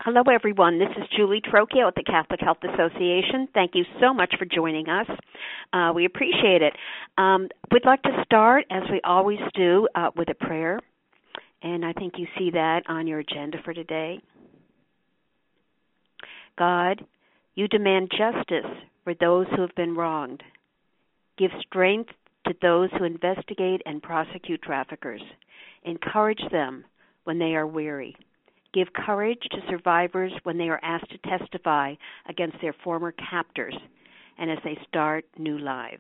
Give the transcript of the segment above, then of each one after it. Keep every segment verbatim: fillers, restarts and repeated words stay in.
Hello, everyone. This is Julie Trocchio at the Catholic Health Association. Thank you so much for joining us. Uh, we appreciate it. Um, we'd like to start, as we always do, uh, with a prayer, and I think you see that on your agenda for today. God, you demand justice for those who have been wronged. Give strength to those who investigate and prosecute traffickers. Encourage them when they are weary. Give courage to survivors when they are asked to testify against their former captors and as they start new lives.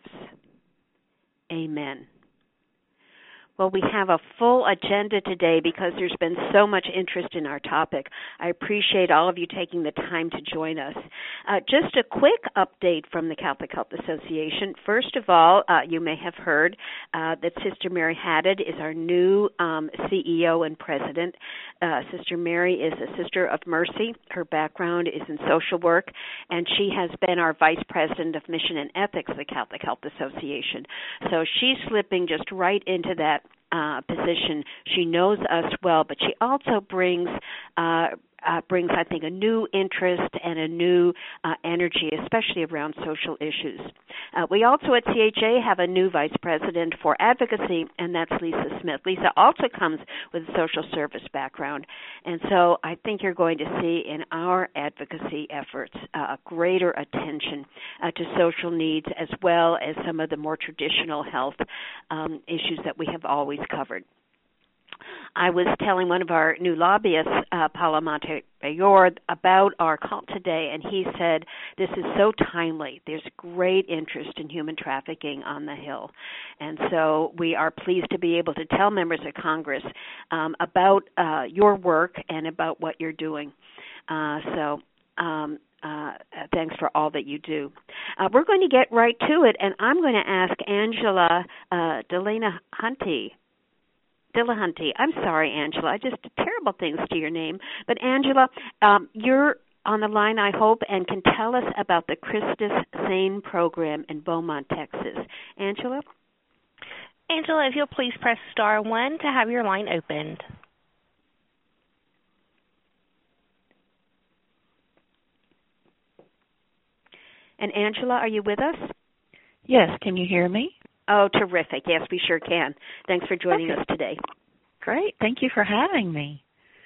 Amen. Well, we have a full agenda today because there's been so much interest in our topic. I appreciate all of you taking the time to join us. Uh, just a quick update from the Catholic Health Association. First of all, uh, you may have heard uh, that Sister Mary Haddad is our new um, C E O and president. Uh, Sister Mary is a Sister of Mercy. Her background is in social work, and she has been our vice president of mission and ethics of the Catholic Health Association. So she's slipping just right into that Uh, position. She knows us well, but she also brings uh, uh, brings, I think, a new interest and a new uh, energy, especially around social issues. Uh, we also at C H A have a new vice president for advocacy, and that's Lisa Smith. Lisa also comes with a social service background, and so I think you're going to see in our advocacy efforts uh, greater attention uh, to social needs as well as some of the more traditional health um, issues that we have always covered. I was telling one of our new lobbyists, uh, Paolo Montemayor, about our call today, and he said this is so timely. There's great interest in human trafficking on the Hill. And so we are pleased to be able to tell members of Congress um, about uh, your work and about what you're doing. Uh, so um, uh, thanks for all that you do. Uh, we're going to get right to it, and I'm going to ask Angela uh, Delana Hunty. Dillahunty. I'm sorry, Angela. I just did terrible things to your name. But, Angela, um, you're on the line, I hope, and can tell us about the Christus SANE program in Beaumont, Texas. Angela? Angela, if you'll please press star one to have your line opened. And, Angela, are you with us? Yes. Can you hear me? Oh, terrific. Yes, we sure can. Thanks for joining okay. us today. Great. Thank you for having me.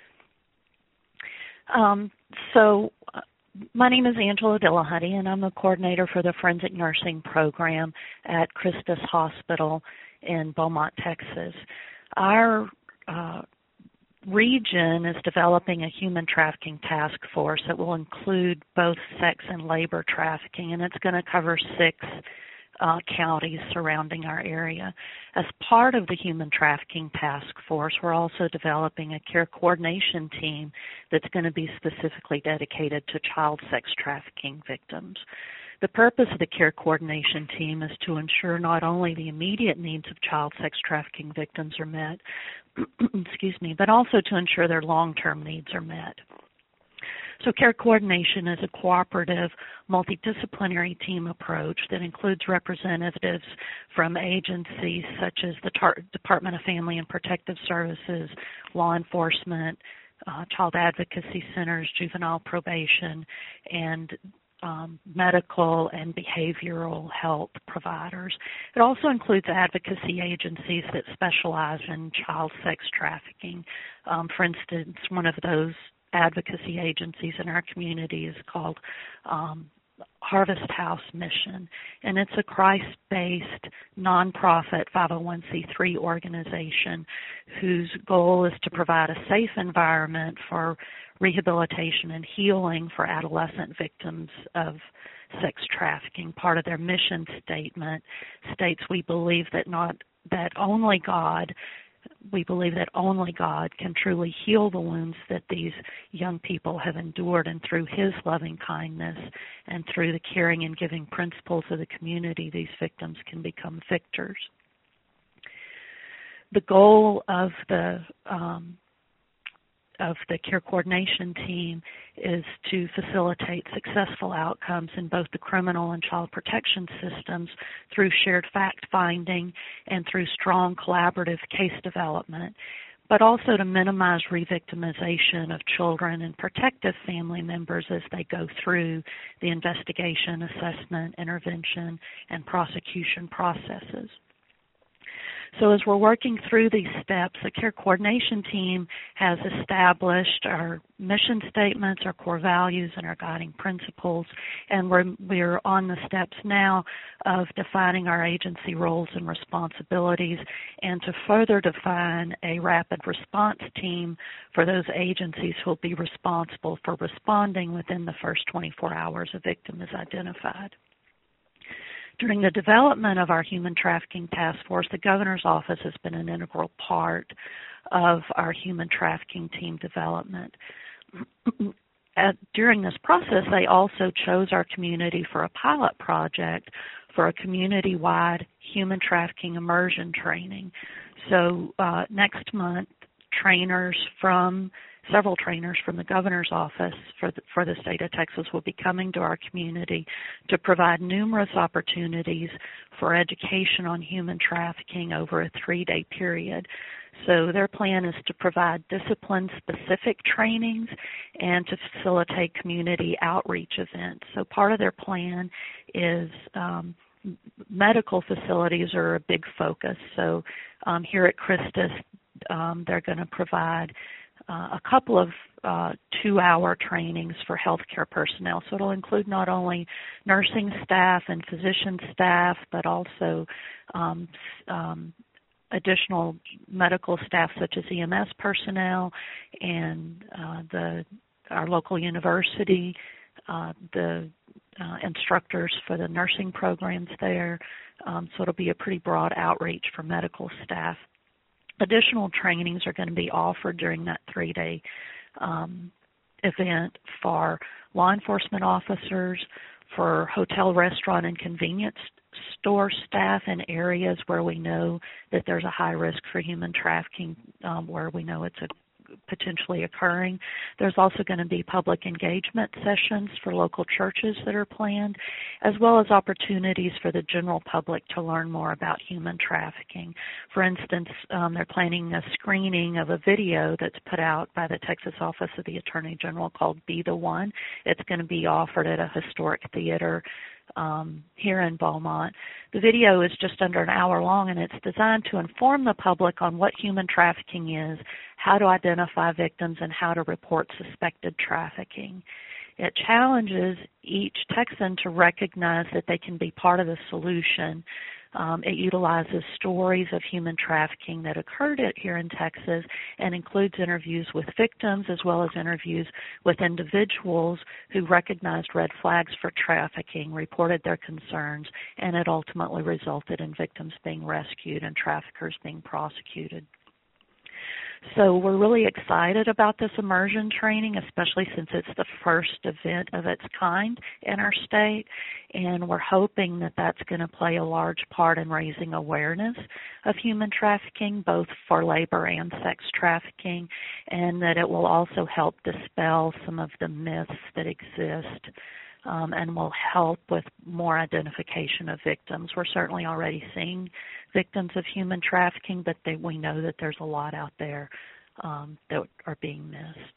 Um, so uh, my name is Angela Dillahunty, and I'm the coordinator for the Forensic Nursing Program at Christus Hospital in Beaumont, Texas. Our uh, region is developing a human trafficking task force that will include both sex and labor trafficking, and it's going to cover six Uh, counties surrounding our area. As part of the Human Trafficking Task Force, we're also developing a care coordination team that's going to be specifically dedicated to child sex trafficking victims. The purpose of the care coordination team is to ensure not only the immediate needs of child sex trafficking victims are met, excuse me, but also to ensure their long-term needs are met. So care coordination is a cooperative, multidisciplinary team approach that includes representatives from agencies such as the Tar- Department of Family and Protective Services, law enforcement, uh, child advocacy centers, juvenile probation, and um, medical and behavioral health providers. It also includes advocacy agencies that specialize in child sex trafficking. Um, for instance, one of those advocacy agencies in our community is called um, Harvest House Mission, and it's a Christ-based nonprofit five oh one c three organization whose goal is to provide a safe environment for rehabilitation and healing for adolescent victims of sex trafficking. Part of their mission statement states, we believe that not that only God We believe that only God can truly heal the wounds that these young people have endured, and through His loving kindness and through the caring and giving principles of the community, these victims can become victors. The goal of the um, of the care coordination team is to facilitate successful outcomes in both the criminal and child protection systems through shared fact-finding and through strong collaborative case development. but also to minimize re-victimization of children and protective family members as they go through the investigation, assessment, intervention, and prosecution processes. So as we're working through these steps, the care coordination team has established our mission statements, our core values, and our guiding principles, and we're, we're on the steps now of defining our agency roles and responsibilities and to further define a rapid response team for those agencies who will be responsible for responding within the first twenty-four hours a victim is identified. During the development of our Human Trafficking Task Force, the Governor's Office has been an integral part of our Human Trafficking Team development. At, during this process, they also chose our community for a pilot project for a community-wide human trafficking immersion training. So uh, next month, trainers from Several trainers from the Governor's Office for the, for the state of Texas will be coming to our community to provide numerous opportunities for education on human trafficking over a three-day period. So their plan is to provide discipline-specific trainings and to facilitate community outreach events. So part of their plan is um, medical facilities are a big focus. So um, here at Christus, um, they're going to provide Uh, a couple of uh, two-hour trainings for healthcare personnel. So it'll include not only nursing staff and physician staff, but also um, um, additional medical staff such as E M S personnel and uh, the our local university, uh, the uh, instructors for the nursing programs there. Um, so it'll be a pretty broad outreach for medical staff. Additional trainings are going to be offered during that three-day um, event for law enforcement officers, for hotel, restaurant, and convenience store staff in areas where we know that there's a high risk for human trafficking, um, where we know it's a potentially occurring. There's also going to be public engagement sessions for local churches that are planned, as well as opportunities for the general public to learn more about human trafficking. For instance, um, they're planning a screening of a video that's put out by the Texas Office of the Attorney General called Be the One. It's going to be offered at a historic theater Um, here in Beaumont. The video is just under an hour long, and it's designed to inform the public on what human trafficking is, how to identify victims, and how to report suspected trafficking. It challenges each Texan to recognize that they can be part of the solution. Um, it utilizes stories of human trafficking that occurred here in Texas and includes interviews with victims as well as interviews with individuals who recognized red flags for trafficking, reported their concerns, and it ultimately resulted in victims being rescued and traffickers being prosecuted. So we're really excited about this immersion training, especially since it's the first event of its kind in our state, and we're hoping that that's going to play a large part in raising awareness of human trafficking, both for labor and sex trafficking, and that it will also help dispel some of the myths that exist Um, and will help with more identification of victims. We're certainly already seeing victims of human trafficking, but they, we know that there's a lot out there um, that are being missed.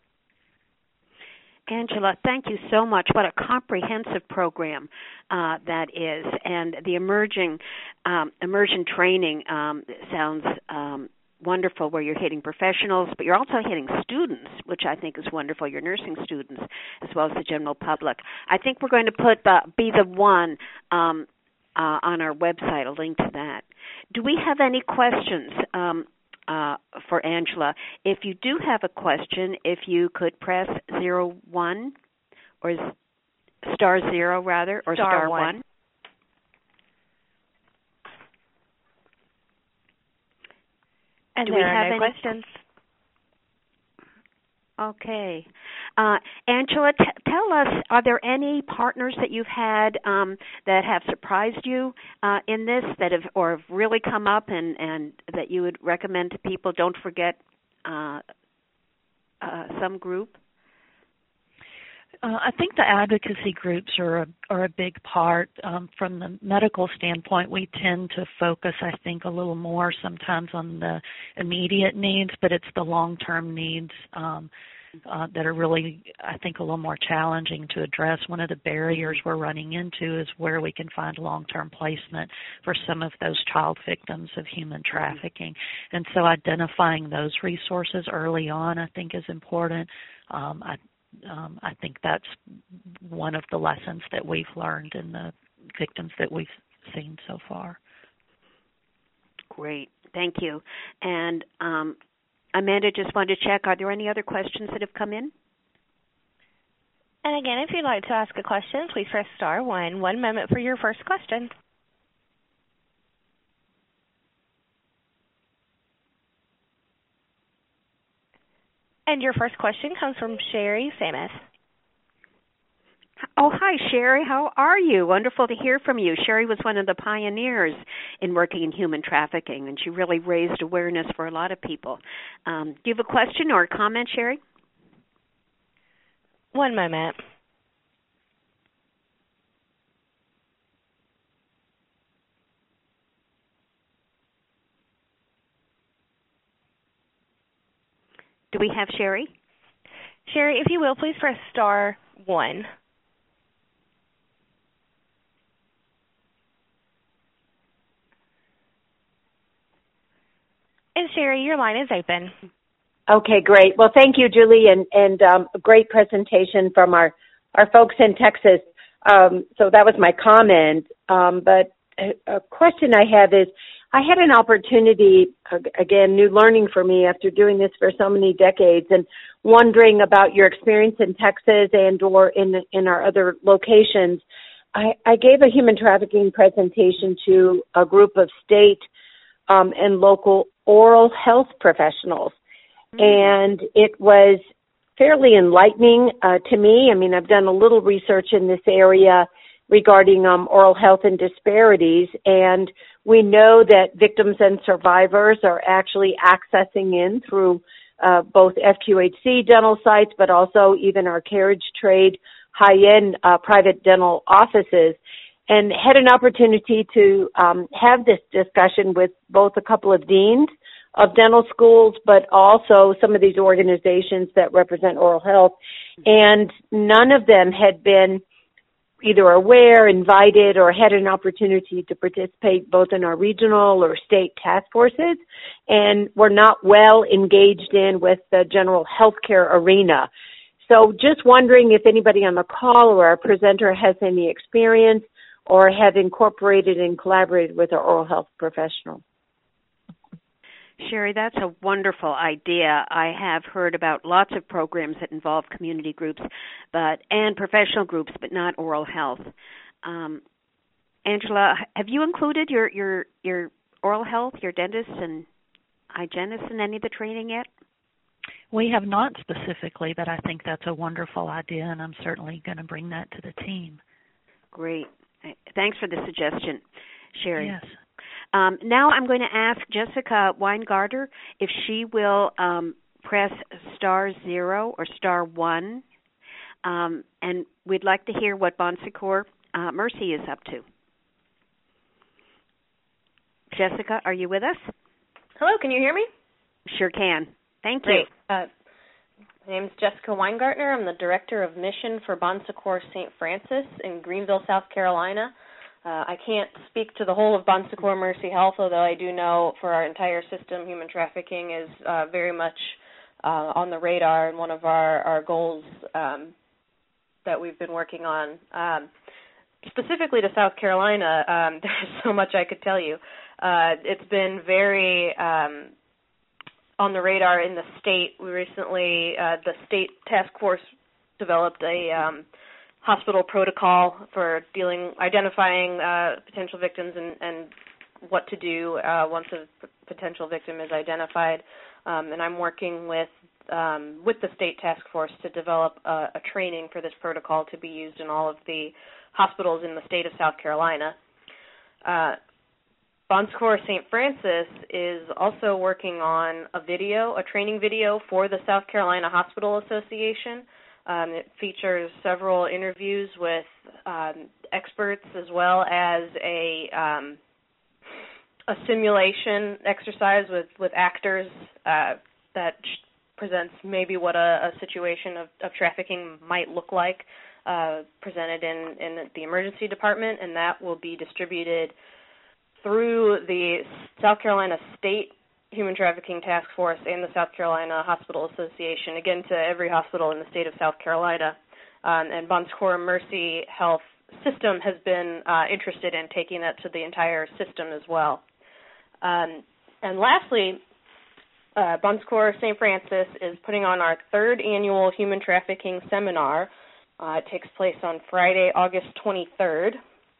Angela, thank you so much. What a comprehensive program uh, that is. And the emerging um, immersion training um, sounds um wonderful, where you're hitting professionals, but you're also hitting students, which I think is wonderful, your nursing students, as well as the general public. I think we're going to put the, Be the One um, uh, on our website, a link to that. Do we have any questions um, uh, for Angela? If you do have a question, if you could press zero one, or star zero, rather, or star, star one. one. And Do there we are have no any questions? Okay. Uh, Angela, t- tell us, are there any partners that you've had um, that have surprised you uh, in this, that have or have really come up and, and that you would recommend to people? Don't forget uh, uh, some group. Uh, I think the advocacy groups are a, are a big part. Um, from the medical standpoint, we tend to focus, I think, a little more sometimes on the immediate needs, but it's the long-term needs um, uh, that are really, I think, a little more challenging to address. One of the barriers we're running into is where we can find long-term placement for some of those child victims of human trafficking. And so identifying those resources early on, I think, is important. Um, I Um, I think that's one of the lessons that we've learned in the victims that we've seen so far. Great. Thank you. And um, Amanda, just wanted to check, are there any other questions that have come in? And again, if you'd like to ask a question, please press star one. One moment for your first question. And your first question comes from Sherry Samus. Oh, hi, Sherry. How are you? Wonderful to hear from you. Sherry was one of the pioneers in working in human trafficking, and she really raised awareness for a lot of people. Um, do you have a question or a comment, Sherry? One moment. Do we have Sherry? Sherry, if you will, please press star one. And Sherry, your line is open. Okay, great. Well, thank you, Julie, and, and um, a great presentation from our, our folks in Texas. Um, so that was my comment. Um, but a, a question I have is, I had an opportunity, again, new learning for me after doing this for so many decades, and wondering about your experience in Texas and or in in our other locations. I, I gave a human trafficking presentation to a group of state um, and local oral health professionals, mm-hmm. and it was fairly enlightening uh, to me. I mean, I've done a little research in this area regarding um, oral health and disparities, and we know that victims and survivors are actually accessing in through uh, both F Q H C dental sites, but also even our carriage trade, high-end uh, private dental offices, and had an opportunity to um, have this discussion with both a couple of deans of dental schools, but also some of these organizations that represent oral health, and none of them had been either aware, invited, or had an opportunity to participate both in our regional or state task forces, and were not well engaged in with the general healthcare arena. So just wondering if anybody on the call or our presenter has any experience or have incorporated and collaborated with our oral health professional. Sherry, that's a wonderful idea. I have heard about lots of programs that involve community groups but and professional groups, but not oral health. Um, Angela, have you included your, your, your oral health, your dentists and hygienists in any of the training yet? We have not specifically, but I think that's a wonderful idea, and I'm certainly going to bring that to the team. Great. Thanks for the suggestion, Sherry. Yes. Um, now I'm going to ask Jessica Weingarter if she will um, press star zero or star one, um, and we'd like to hear what Bon Secours uh, Mercy is up to. Jessica, are you with us? Hello, can you hear me? Sure can. Thank Great. you. Uh, my name is Jessica Weingartner. I'm the Director of Mission for Bon Secours Saint Francis in Greenville, South Carolina. Uh, I can't speak to the whole of Bon Secours Mercy Health, although I do know for our entire system, human trafficking is uh, very much uh, on the radar and one of our, our goals um, that we've been working on. Um, specifically to South Carolina, um, there's so much I could tell you. Uh, it's been very um, on the radar in the state. We recently, uh, the state task force developed a um, hospital protocol for dealing, identifying uh, potential victims and, and what to do uh, once a p- potential victim is identified. Um, and I'm working with um, with the state task force to develop a, a training for this protocol to be used in all of the hospitals in the state of South Carolina. Uh, Bon Secours Saint Francis is also working on a video, a training video for the South Carolina Hospital Association. Um, it features several interviews with um, experts as well as a um, a simulation exercise with, with actors uh, that presents maybe what a, a situation of, of trafficking might look like, uh, presented in, in the emergency department, and that will be distributed through the South Carolina State Human Trafficking Task Force and the South Carolina Hospital Association, again to every hospital in the state of South Carolina. Um, and Bon Secours Mercy Health System has been uh, interested in taking that to the entire system as well. Um, and lastly, uh, Bon Secours Saint Francis is putting on our third annual Human Trafficking Seminar. Uh, it takes place on Friday, August twenty-third.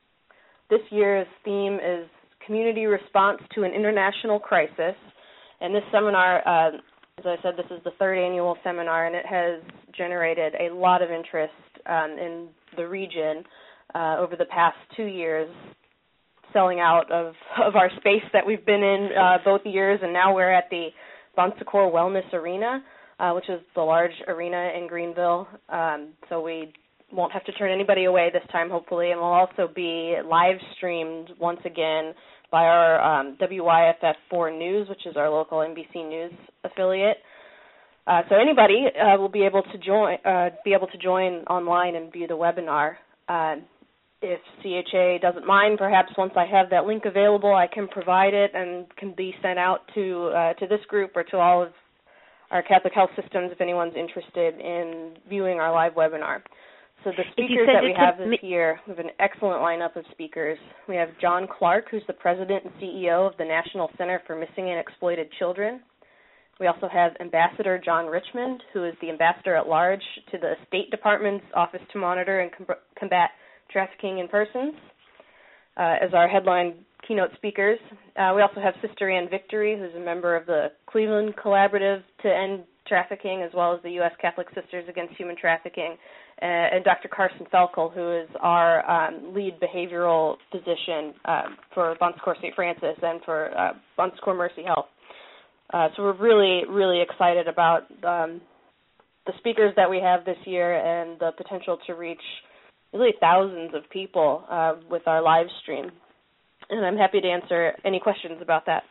This year's theme is Community Response to an International Crisis. And this seminar, uh, as I said, this is the third annual seminar, and it has generated a lot of interest um, in the region uh, over the past two years, selling out of, of our space that we've been in uh, both years, and now we're at the Bon Secours Wellness Arena, uh, which is the large arena in Greenville. Um, so we won't have to turn anybody away this time, hopefully, and we'll also be live streamed once again by our um, W Y F F four News, which is our local N B C News affiliate. Uh, so anybody uh, will be able to join, uh, be able to join online and view the webinar. Uh, if C H A doesn't mind, perhaps once I have that link available, I can provide it and can be sent out to uh, to this group or to all of our Catholic health systems if anyone's interested in viewing our live webinar. So the speakers that we have this year, we have an excellent lineup of speakers. We have John Clark, who's the president and C E O of the National Center for Missing and Exploited Children. We also have Ambassador John Richmond, who is the ambassador at large to the State Department's Office to Monitor and Combat Trafficking in Persons, uh, as our headline keynote speakers. Uh, we also have Sister Ann Victory, who's a member of the Cleveland Collaborative to End Trafficking, as well as the U S Catholic Sisters Against Human Trafficking, uh, and Doctor Carson Felkel, who is our um, lead behavioral physician uh, for Bon Secours Saint Francis and for uh, Bon Secours Mercy Health. Uh, so we're really, really excited about um, the speakers that we have this year and the potential to reach really thousands of people uh, with our live stream. And I'm happy to answer any questions about that.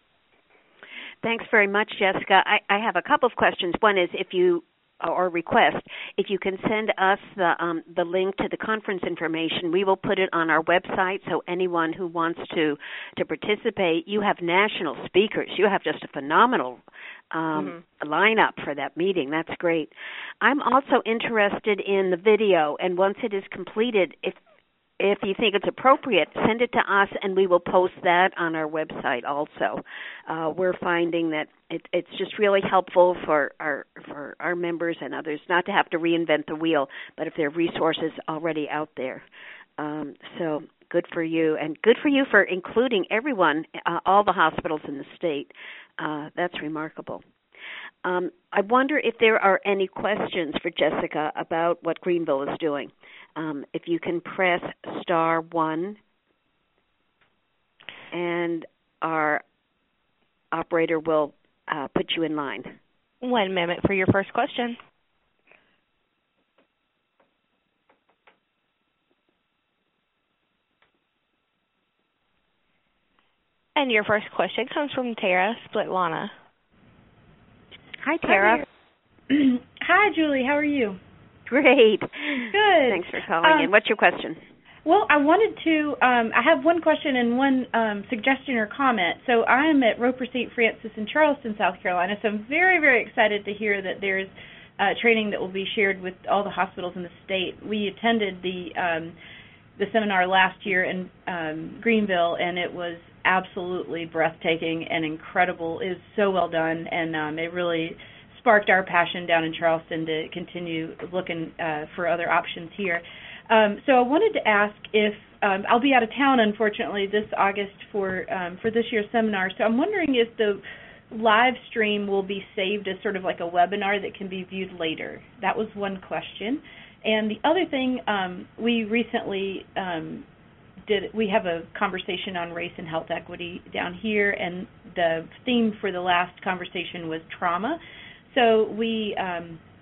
Thanks very much, Jessica. I, I have a couple of questions. One is if you, or request, if you can send us the um, the link to the conference information, we will put it on our website so anyone who wants to, to participate, you have national speakers. You have just a phenomenal um, mm-hmm. lineup for that meeting. That's great. I'm also interested in the video, and once it is completed, if If you think it's appropriate, send it to us, and we will post that on our website also. Uh, we're finding that it, it's just really helpful for our for our members and others not to have to reinvent the wheel, but if there are resources already out there. Um, so good for you, and good for you for including everyone, uh, all the hospitals in the state. Uh, that's remarkable. Um, I wonder if there are any questions for Jessica about what Greenville is doing. Um, if you can press star one, and our operator will uh, put you in line. One moment for your first question. And your first question comes from Tara Splitlana. Hi, Tara. Hi, Hi, Julie. How are you? Great. Good. Thanks for calling um, in. What's your question? Well, I wanted to, um, I have one question and one um, suggestion or comment. So I'm at Roper Saint Francis in Charleston, South Carolina, so I'm very, very excited to hear that there's uh, training that will be shared with all the hospitals in the state. We attended the um, the seminar last year in um, Greenville, and it was absolutely breathtaking and incredible. It was so well done, and um, it really sparked our passion down in Charleston to continue looking uh, for other options here. Um, so I wanted to ask if um, I'll be out of town, unfortunately, this August for um, for this year's seminar. So I'm wondering if the live stream will be saved as sort of like a webinar that can be viewed later. That was one question. And the other thing, um, we recently um, did we have a conversation on race and health equity down here, and the theme for the last conversation was trauma. So we um,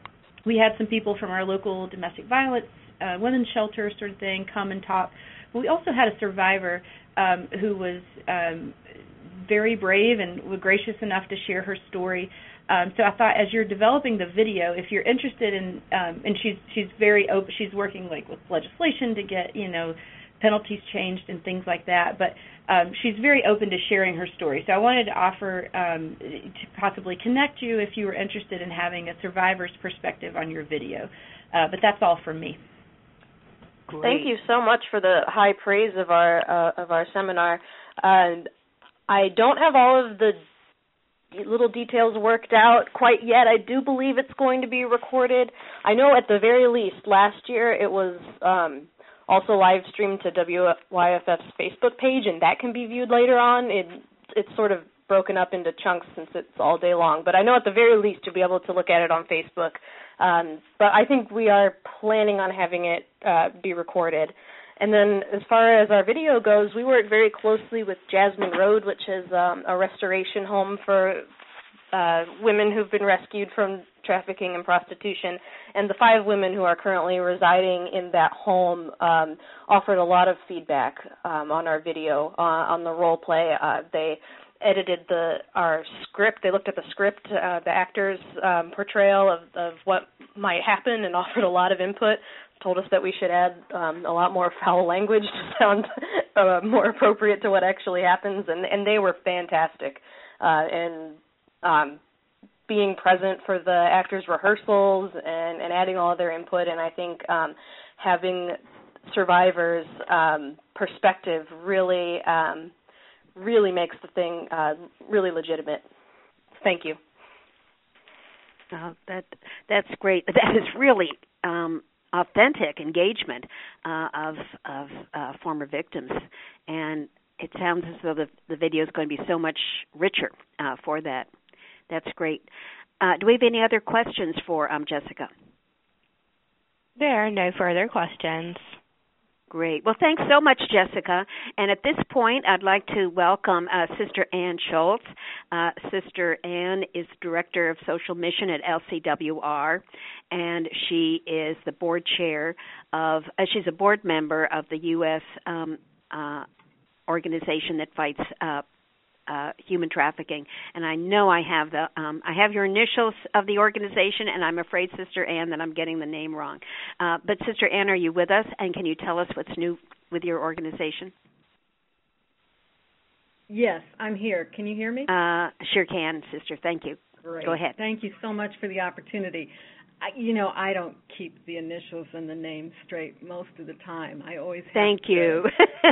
we had some people from our local domestic violence, uh, women's shelter sort of thing come and talk. But we also had a survivor um, who was um, very brave and was gracious enough to share her story. Um, so I thought, as you're developing the video, if you're interested in, um, and she's she's very open, she's working like with legislation to get you know penalties changed and things like that. But um, she's very open to sharing her story. So I wanted to offer um, to possibly connect you if you were interested in having a survivor's perspective on your video. Uh, but that's all from me. Great. Thank you so much for the high praise of our uh, of our seminar. Uh, I don't have all of the little details worked out quite yet. I do believe it's going to be recorded. I know at the very least last year it was um, also live streamed to W Y F F's Facebook page, and that can be viewed later on. It, it's sort of broken up into chunks since it's all day long, but I know at the very least you'll be able to look at it on Facebook. Um, but I think we are planning on having it uh, be recorded. And then as far as our video goes, we work very closely with Jasmine Road, which is um, a restoration home for uh, women who've been rescued from trafficking and prostitution. And the five women who are currently residing in that home um, offered a lot of feedback um, on our video, uh, on the role play. Uh, they edited the our script. They looked at the script, uh, the actors' um, portrayal of, of what might happen, and offered a lot of input. Told us that we should add um, a lot more foul language to sound uh, more appropriate to what actually happens, and, and they were fantastic. Uh, and um, being present for the actors' rehearsals and, and adding all of their input, and I think um, having survivors' um, perspective really, um, really makes the thing uh, really legitimate. Thank you. Oh, that that's great. That is really um, authentic engagement uh, of of uh, former victims, and it sounds as though the the video is going to be so much richer uh, for that. That's great. Uh, do we have any other questions for um, Jessica? There are no further questions. Great. Well, thanks so much, Jessica. And at this point, I'd like to welcome uh, Sister Ann Schultz. Uh, Sister Ann is Director of Social Mission at L C W R, and she is the board chair of, uh, she's a board member of the U S um, uh, organization that fights uh, uh, human trafficking. And I know I have the, um, I have your initials of the organization, and I'm afraid, Sister Ann, that I'm getting the name wrong. Uh, but Sister Ann, are you with us? And can you tell us what's new with your organization? Yes, I'm here. Can you hear me? Uh, sure can, Sister. Thank you. Great. Go ahead. Thank you so much for the opportunity. I, you know, I don't keep the initials and the name straight most of the time. I always have Thank to, you.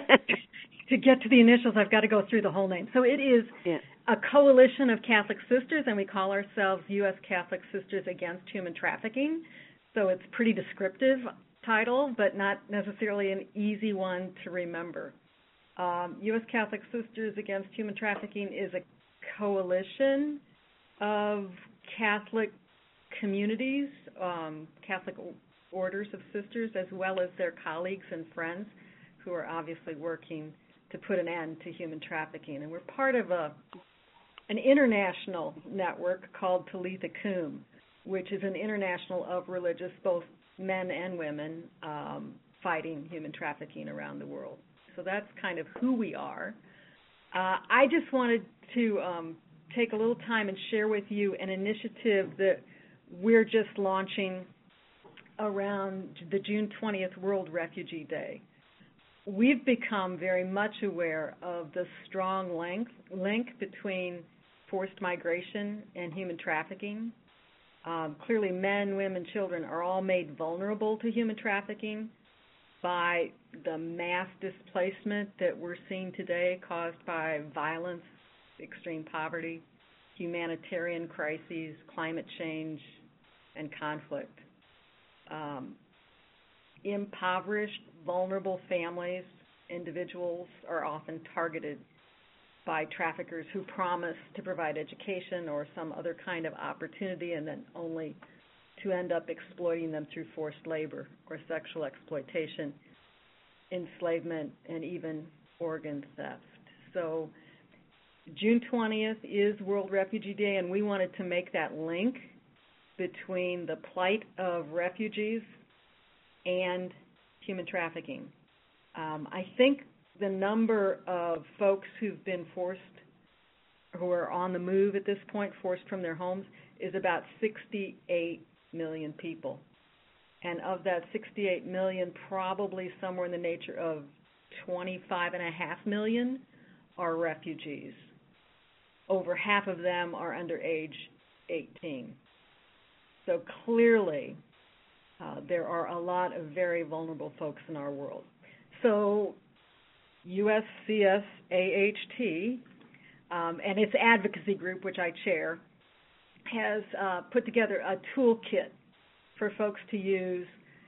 to get to the initials, I've got to go through the whole name. So it is yeah. a coalition of Catholic sisters, and we call ourselves U S Catholic Sisters Against Human Trafficking. So it's a pretty descriptive title, but not necessarily an easy one to remember. Um, U S Catholic Sisters Against Human Trafficking is a coalition of Catholic communities, um, Catholic orders of sisters, as well as their colleagues and friends who are obviously working to put an end to human trafficking. And we're part of a an international network called Talitha Kum, which is an international of religious, both men and women, um, fighting human trafficking around the world. So that's kind of who we are. Uh, I just wanted to um, take a little time and share with you an initiative that we're just launching around the June twentieth World Refugee Day. We've become very much aware of the strong link, link between forced migration and human trafficking. Um, clearly, men, women, children are all made vulnerable to human trafficking by the mass displacement that we're seeing today caused by violence, extreme poverty, humanitarian crises, climate change, and conflict. Um, impoverished, vulnerable families, individuals are often targeted by traffickers who promise to provide education or some other kind of opportunity, and then only to end up exploiting them through forced labor or sexual exploitation, enslavement, and even organ theft. So June twentieth is World Refugee Day, and we wanted to make that link between the plight of refugees and human trafficking. Um, I think the number of folks who've been forced, who are on the move at this point, forced from their homes, is about sixty-eight million people. And of that sixty-eight million, probably somewhere in the nature of twenty-five and a half million are refugees. Over half of them are under age eighteen. So clearly, uh, there are a lot of very vulnerable folks in our world. So U S C S A H T um, and its advocacy group, which I chair, has uh, put together a toolkit for folks to use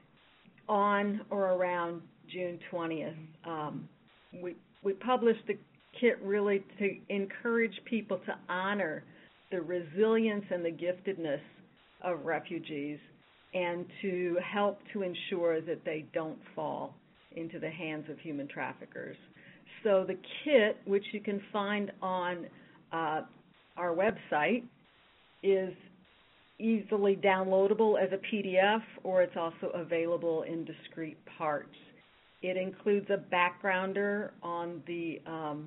on or around June twentieth. Um, we, we published the kit really to encourage people to honor the resilience and the giftedness of refugees and to help to ensure that they don't fall into the hands of human traffickers. So the kit, which you can find on uh, our website, is easily downloadable as a P D F, or it's also available in discrete parts. It includes a backgrounder on the um,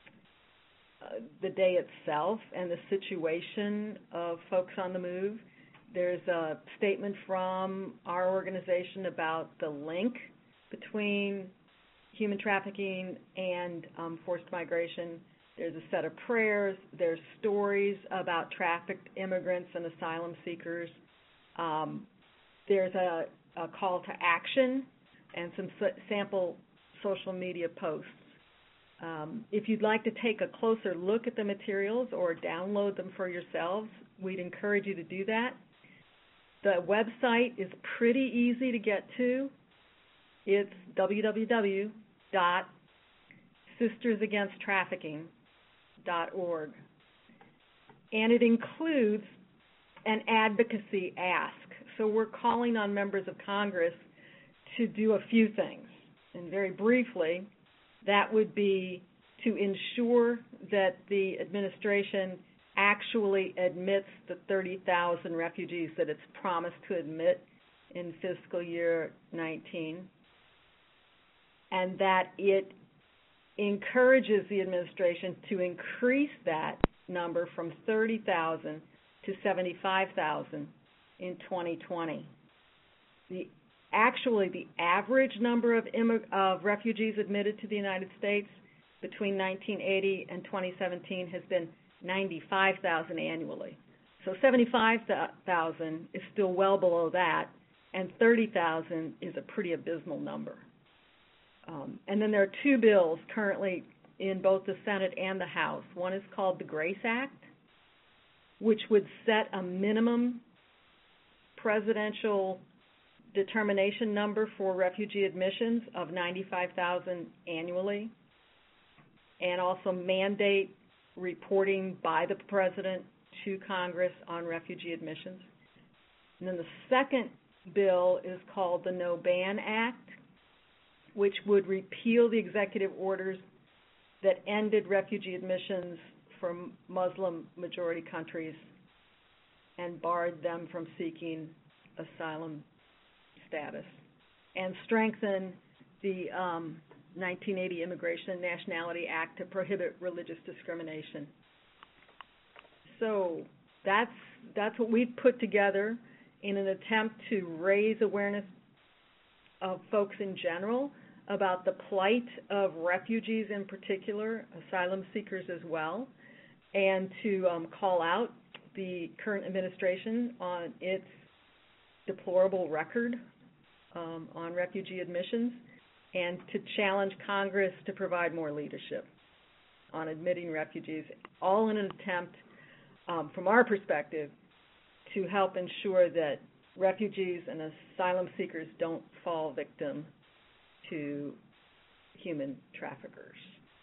uh, the day itself and the situation of folks on the move. There's a statement from our organization about the link between human trafficking and um, forced migration. There's a set of prayers. There's stories about trafficked immigrants and asylum seekers. Um, there's a, a call to action and some s- sample social media posts. Um, if you'd like to take a closer look at the materials or download them for yourselves, we'd encourage you to do that. The website is pretty easy to get to. It's w w w dot sisters against trafficking dot org. And it includes an advocacy ask. So we're calling on members of Congress to do a few things. And very briefly, that would be to ensure that the administration actually admits the thirty thousand refugees that it's promised to admit in fiscal year nineteen, and that it encourages the administration to increase that number from thirty thousand to seventy-five thousand in twenty twenty. The, actually, the average number of, immig- of refugees admitted to the United States between nineteen eighty and twenty seventeen has been ninety-five thousand annually. So seventy-five thousand is still well below that, and thirty thousand is a pretty abysmal number. Um, and then there are two bills currently in both the Senate and the House. One is called the GRACE Act, which would set a minimum presidential determination number for refugee admissions of ninety-five thousand annually, and also mandate reporting by the president to Congress on refugee admissions. And then the second bill is called the No Ban Act, which would repeal the executive orders that ended refugee admissions from Muslim-majority countries and barred them from seeking asylum status, and strengthen the um, nineteen eighty Immigration and Nationality Act to prohibit religious discrimination. So that's that's what we've put together in an attempt to raise awareness of folks in general about the plight of refugees in particular, asylum seekers as well, and to um, call out the current administration on its deplorable record um, on refugee admissions, and to challenge Congress to provide more leadership on admitting refugees, all in an attempt, um, from our perspective, to help ensure that refugees and asylum seekers don't fall victim to human traffickers.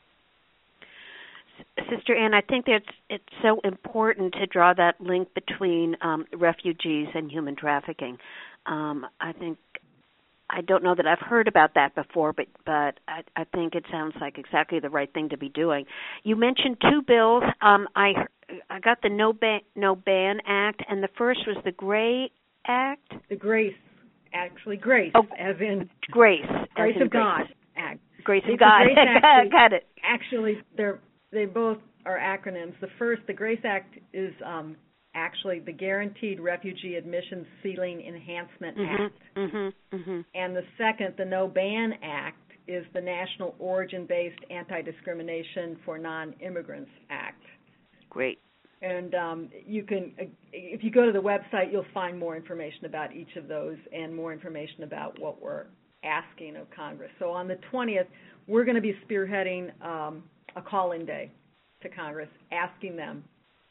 Sister Ann, I think that it's so important to draw that link between um, refugees and human trafficking. Um, I think I don't know that I've heard about that before, but but I, I think it sounds like exactly the right thing to be doing. You mentioned two bills. Um, I I got the No Ban No Ban Act, and the first was the Gray Act. The Grace, actually Grace, oh, as in Grace, Grace as in of Grace. God Act. Grace of it's God. Grace actually, got it. Actually, they're they both are acronyms. The first, the Grace Act, is um, actually the Guaranteed Refugee Admissions Ceiling Enhancement mm-hmm, Act, mm-hmm, mm-hmm. and the second, the No Ban Act, is the National Origin-Based Anti-Discrimination for Non-Immigrants Act. Great. And um, you can, if you go to the website, you'll find more information about each of those and more information about what we're asking of Congress. So on the twentieth, we're going to be spearheading um, a call-in day to Congress, asking them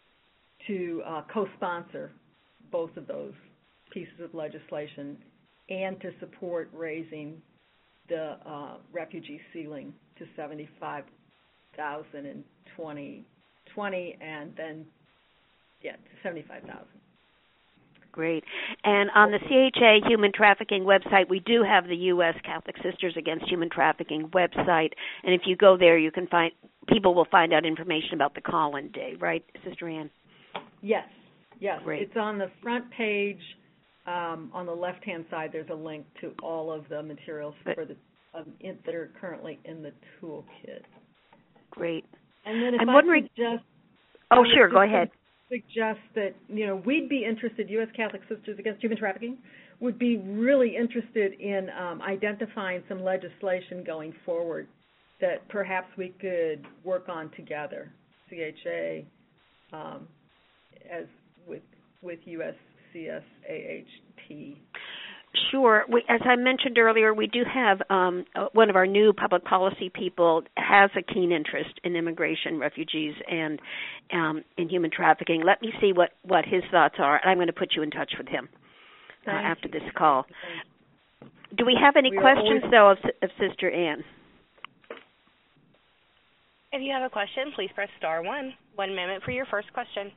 to uh, co-sponsor both of those pieces of legislation and to support raising the uh, refugee ceiling to seventy-five thousand in twenty twenty, and then yeah, to seventy-five thousand. Great. And on the C H A Human Trafficking website, we do have the U S Catholic Sisters Against Human Trafficking website, and if you go there, you can find people will find out information about the call-in day, right, Sister Ann? Yes, yes. Great. It's on the front page. Um, on the left-hand side, there's a link to all of the materials but, for the um, in, that are currently in the toolkit. Great. And then if I'm I wondering. Could just, oh, sure. Go ahead. Suggest that you know we'd be interested. U S Catholic Sisters Against Human Trafficking would be really interested in um, identifying some legislation going forward that perhaps we could work on together. C H A, um, as with with U S C S A H T. Sure. We, as I mentioned earlier, we do have um, one of our new public policy people has a keen interest in immigration, refugees, and um, in human trafficking. Let me see what, what his thoughts are, and I'm going to put you in touch with him uh, after this call. Do we have any we questions, always... though, of, of Sister Ann? If you have a question, please press star one. One moment for your first question.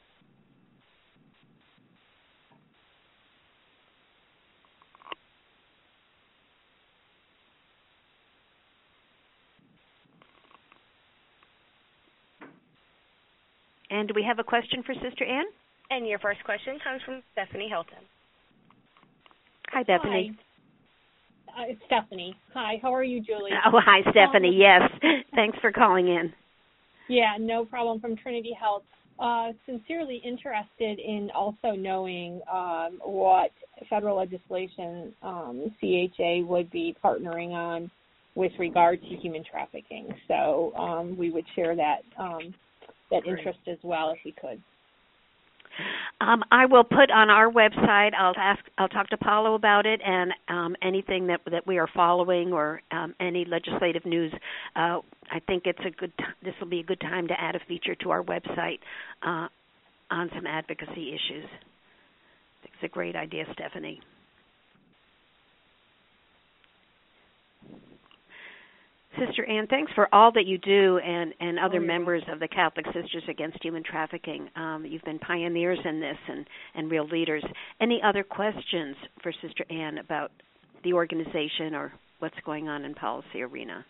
And do we have a question for Sister Ann? And your first question comes from Stephanie Hilton. Hi, Bethany. Hi. Uh, it's Stephanie. Hi, how are you, Julie? Oh, hi, Stephanie. Um, yes. Thanks for calling in. Yeah, no problem, from Trinity Health. Uh, sincerely interested in also knowing um, what federal legislation um, C H A would be partnering on with regard to human trafficking. So um, we would share that um, that Great. interest as well if we could. Um, I will put on our website. I'll ask. I'll talk to Paulo about it, and um, anything that that we are following or um, any legislative news. Uh, I think it's a good. T- this will be a good time to add a feature to our website uh, on some advocacy issues. It's a great idea, Stephanie. Sister Ann, thanks for all that you do and, and other oh, members of the Catholic Sisters Against Human Trafficking. Um, you've been pioneers in this and, and real leaders. Any other questions for Sister Ann about the organization or what's going on in policy arena?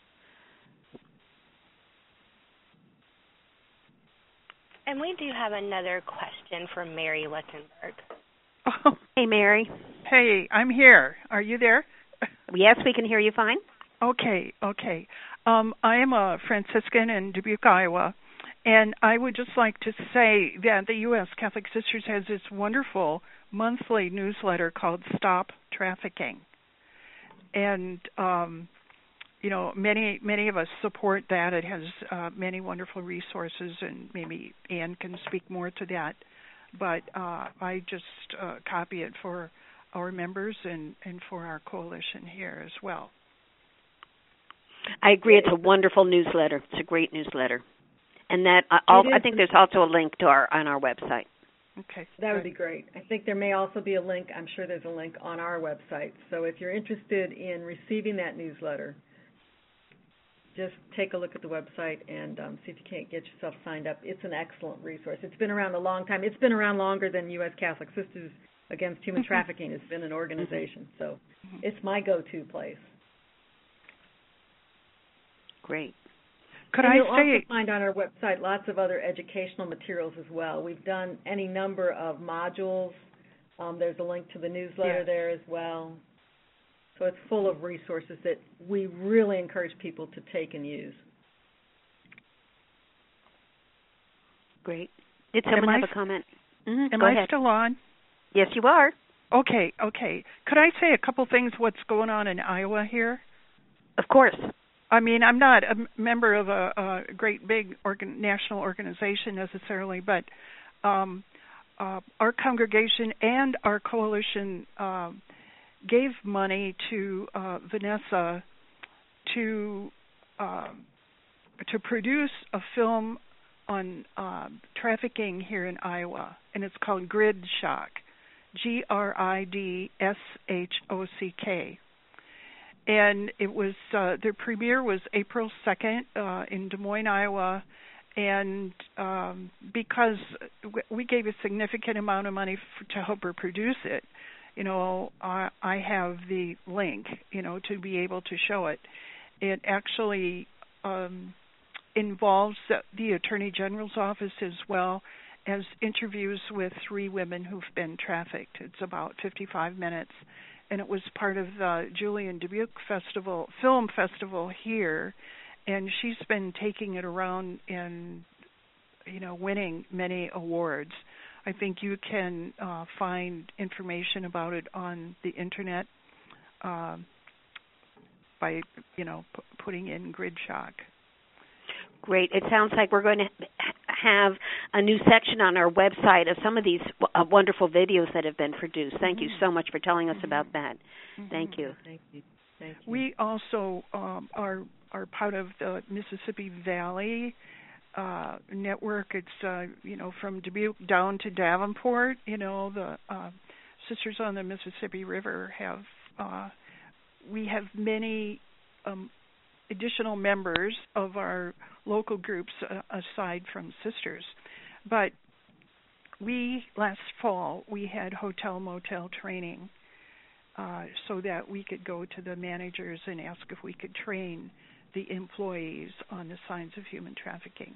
And we do have another question from Mary Lettenberg. Oh. Hey, Mary. Hey, I'm here. Are you there? Yes, we can hear you fine. Okay, okay. Um, I am a Franciscan in Dubuque, Iowa, and I would just like to say that the U S Catholic Sisters has this wonderful monthly newsletter called Stop Trafficking. And, um, you know, many many of us support that. It has uh, many wonderful resources, and maybe Ann can speak more to that. But uh, I just uh, copy it for our members and, and for our coalition here as well. I agree. It's a wonderful newsletter. It's a great newsletter, and that uh, all, I think there's also a link to our on our website. Okay, that would be great. I think there may also be a link. I'm sure there's a link on our website. So if you're interested in receiving that newsletter, just take a look at the website and um, see if you can't get yourself signed up. It's an excellent resource. It's been around a long time. It's been around longer than U S Catholic Sisters Against Human mm-hmm. Trafficking has been an organization. So it's my go-to place. Great. Could and I you'll say? also find on our website lots of other educational materials as well. We've done any number of modules. Um, there's a link to the newsletter yes. there as well. So it's full of resources that we really encourage people to take and use. Great. Did someone am have I, a comment? Mm-hmm. Am Go I ahead. still on? Yes, you are. Okay, okay. Could I say a couple things what's going on in Iowa here? Of course. I mean, I'm not a member of a, a great big organ, national organization necessarily, but um, uh, our congregation and our coalition uh, gave money to uh, Vanessa to uh, to produce a film on uh, trafficking here in Iowa, and it's called Grid Shock, G R I D S H O C K. And it was uh, their premiere was April second uh, in Des Moines, Iowa, and um, because we gave a significant amount of money f- to help her produce it, you know, I, I have the link, you know, to be able to show it. It actually um, involves the Attorney General's office as well as interviews with three women who've been trafficked. It's about fifty-five minutes. And it was part of the Julian Dubuque Festival, Film Festival here, and she's been taking it around and, you know, winning many awards. I think you can uh, find information about it on the internet uh, by, you know, p- putting in Grid Shock. Great. It sounds like we're going to have a new section on our website of some of these uh, wonderful videos that have been produced. Thank mm-hmm. you so much for telling us mm-hmm. about that. Mm-hmm. Thank you. Thank you. Thank you. We also um, are are part of the Mississippi Valley uh, network. It's uh, you know, from Dubuque down to Davenport. You know, the uh, Sisters on the Mississippi River have uh, we have many um, additional members of our local groups uh, aside from Sisters. But we, last fall, we had hotel motel training uh, so that we could go to the managers and ask if we could train the employees on the signs of human trafficking.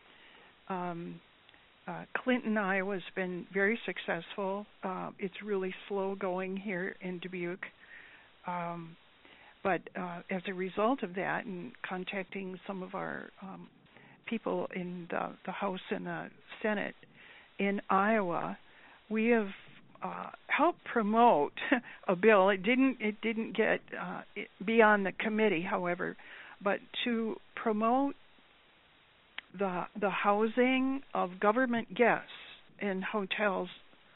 Um, uh, Clinton, Iowa has been very successful. Uh, it's really slow going here in Dubuque. Um, But uh, as a result of that, and contacting some of our um, people in the, the House and the Senate in Iowa, we have uh, helped promote a bill. It didn't it didn't get uh, it, beyond the committee, however, but to promote the the housing of government guests in hotels,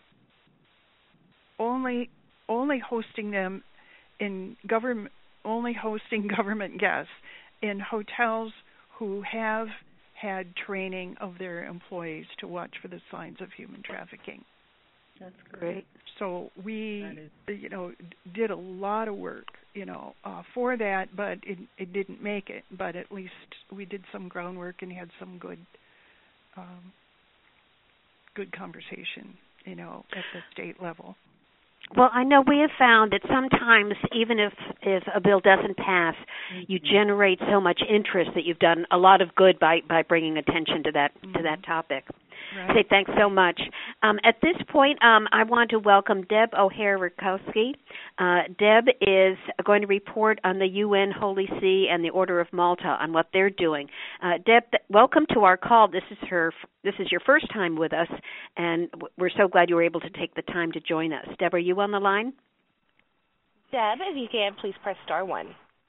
only only hosting them in government. only hosting government guests in hotels who have had training of their employees to watch for the signs of human trafficking. That's great. So we, you know, did a lot of work, you know, uh, for that, but it, it didn't make it. But at least we did some groundwork and had some good, um, good conversation, you know, at the state level. Well, I know we have found that sometimes, even if, if a bill doesn't pass, mm-hmm. you generate so much interest that you've done a lot of good by, by bringing attention to that mm-hmm. to that topic. Right. Say thanks so much. Um, at this point, um, I want to welcome Deb O'Hare-Rakowski. Uh, Deb is going to report on the U N Holy See and the Order of Malta on what they're doing. Uh, Deb, th- welcome to our call. This is her. This is your first time with us, and we're so glad you were able to take the time to join us. Deb, are you on the line? Deb, if you can, please press star one.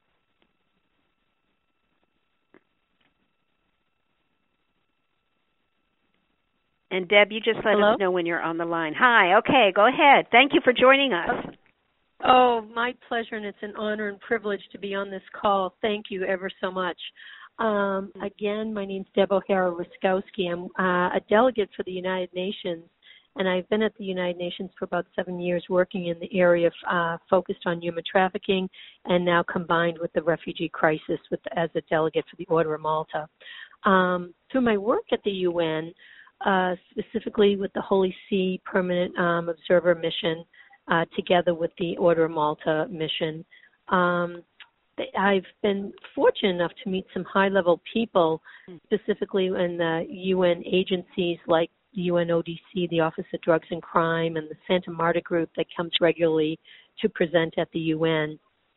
And Deb, you just let Hello? us know when you're on the line. Hi, okay, go ahead. Thank you for joining us. Oh, my pleasure, and it's an honor and privilege to be on this call. Thank you ever so much. Um, again, my name's Deb O'Hare-Rakowski. I'm uh, a delegate for the United Nations, and I've been at the United Nations for about seven years working in the area of, uh, focused on human trafficking and now combined with the refugee crisis with, as a delegate for the Order of Malta. Um, through my work at the U N, Uh, specifically with the Holy See Permanent um, Observer Mission, uh, together with the Order of Malta mission. Um, I've been fortunate enough to meet some high-level people, specifically in the U N agencies like the U N O D C, the Office of Drugs and Crime, and the Santa Marta group that comes regularly to present at the U N,